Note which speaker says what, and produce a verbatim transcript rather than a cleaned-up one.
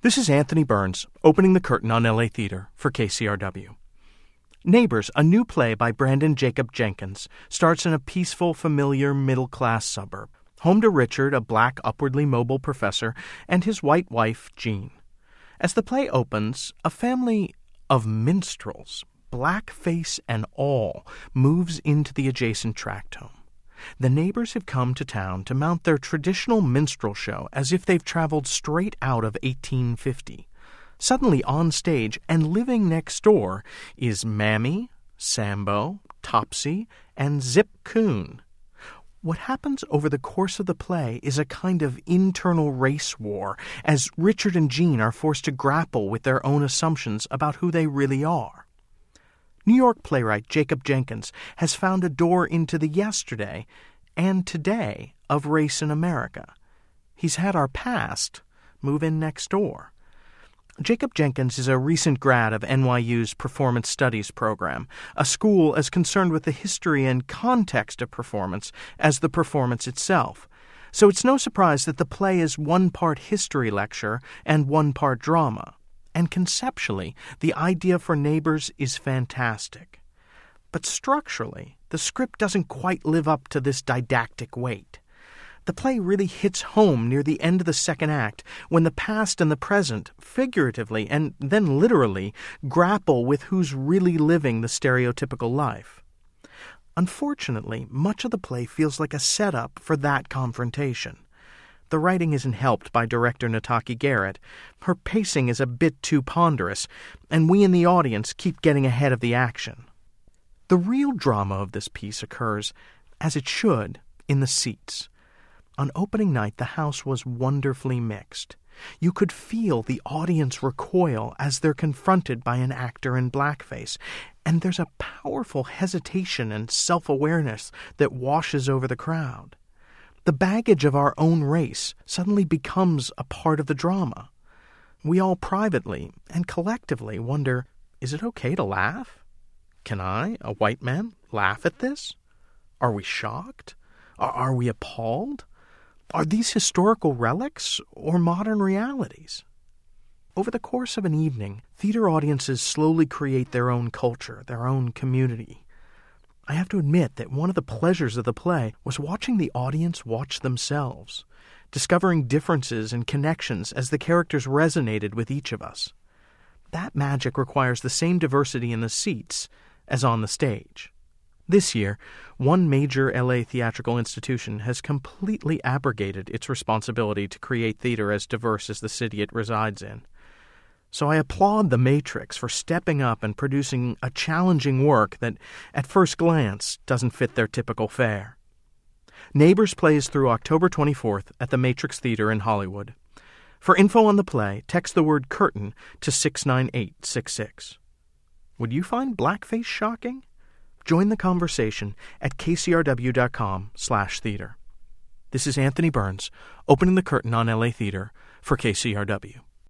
Speaker 1: This is Anthony Burns, opening the curtain on L A Theater for K C R W. Neighbors, a new play by Brandon Jacob Jenkins, starts in a peaceful, familiar, middle-class suburb, home to Richard, a black, upwardly mobile professor, and his white wife, Jean. As the play opens, a family of minstrels, blackface and all, moves into the adjacent tract home. The neighbors have come to town to mount their traditional minstrel show as if they've traveled straight out of eighteen fifty. Suddenly on stage and living next door is Mammy, Sambo, Topsy, and Zip Coon. What happens over the course of the play is a kind of internal race war, as Richard and Jean are forced to grapple with their own assumptions about who they really are. New York playwright Jacob Jenkins has found a door into the yesterday and today of race in America. He's had our past move in next door. Jacob Jenkins is a recent grad of N Y U's Performance Studies program, a school as concerned with the history and context of performance as the performance itself. So it's no surprise that the play is one part history lecture and one part drama. And conceptually, the idea for Neighbors is fantastic. But structurally, the script doesn't quite live up to this didactic weight. The play really hits home near the end of the second act, when the past and the present, figuratively and then literally, grapple with who's really living the stereotypical life. Unfortunately, much of the play feels like a setup for that confrontation. The writing isn't helped by director Nataki Garrett. Her pacing is a bit too ponderous, and we in the audience keep getting ahead of the action. The real drama of this piece occurs, as it should, in the seats. On opening night, the house was wonderfully mixed. You could feel the audience recoil as they're confronted by an actor in blackface, and there's a powerful hesitation and self-awareness that washes over the crowd. The baggage of our own race suddenly becomes a part of the drama. We all privately and collectively wonder, is it okay to laugh? Can I, a white man, laugh at this? Are we shocked? Are, are we appalled? Are these historical relics or modern realities? Over the course of an evening, theater audiences slowly create their own culture, their own community. I have to admit that one of the pleasures of the play was watching the audience watch themselves, discovering differences and connections as the characters resonated with each of us. That magic requires the same diversity in the seats as on the stage. This year, one major L A theatrical institution has completely abrogated its responsibility to create theater as diverse as the city it resides in. So I applaud The Matrix for stepping up and producing a challenging work that, at first glance, doesn't fit their typical fare. Neighbors plays through October twenty-fourth at the Matrix Theater in Hollywood. For info on the play, text the word curtain to six nine eight six six. Would you find blackface shocking? Join the conversation at kcrw.com slash theater. This is Anthony Burns, opening the curtain on L A Theater for K C R W.